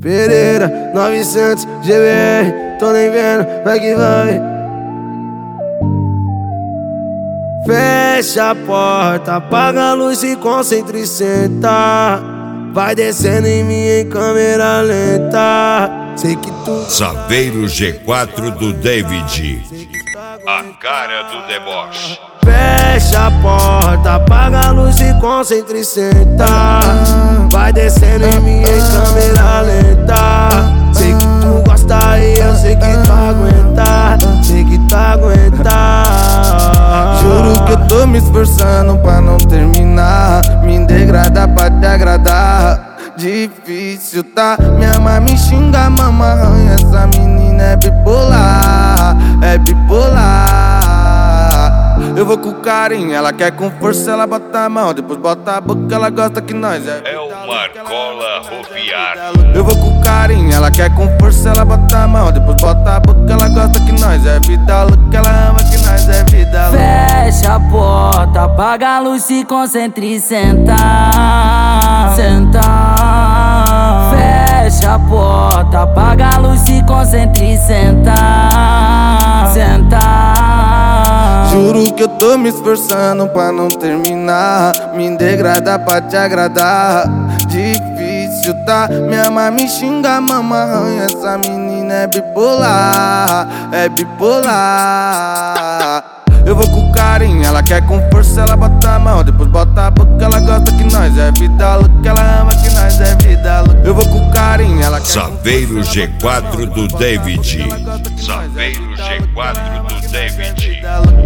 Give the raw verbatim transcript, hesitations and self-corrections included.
Pereira, novecentos G B R, tô nem vendo, vai que vai. Fecha a porta, apaga a luz e concentra e senta. Vai descendo em mim em câmera lenta. Sei que tu Saveiro G quatro do David, a cara do deboche. fecha a porta, apaga a luz e concentra e senta. Vai descendo em mim em câmera lenta. Sei que tu gosta e eu sei que tu aguenta. Sei que tu aguenta. Juro que eu tô me esforçando pra não terminar. Me degradar pra te agradar. Difícil, tá? Minha mãe me xinga, mama arranha. Essa menina é bipolar, é bipolar. Eu vou com carinho, ela quer com força, ela bota a mão, depois bota a boca, ela gosta que nós é. É o Marcola Ropiar. Eu vou com carinho, ela quer com força, ela bota a mão, depois bota a boca, ela gosta que nós é vida louca, ela ama que nós é vida louca. Fecha a porta, apaga a luz, se concentra e senta. Senta. Fecha a porta, apaga a luz, se concentra e senta. Senta. Juro que eu tô me esforçando pra não terminar. Me degradar pra te agradar. Difícil, tá? Minha mãe me xinga, mama arranha. Essa menina é bipolar, é bipolar. Eu vou com carinho, ela quer com força, ela bota a mão, depois bota a boca, ela gosta que nós é vida louca, ela ama que nós é vida louca. Eu vou com carinho, ela quer Saveiro G quatro do David, Saveiro G quatro do David.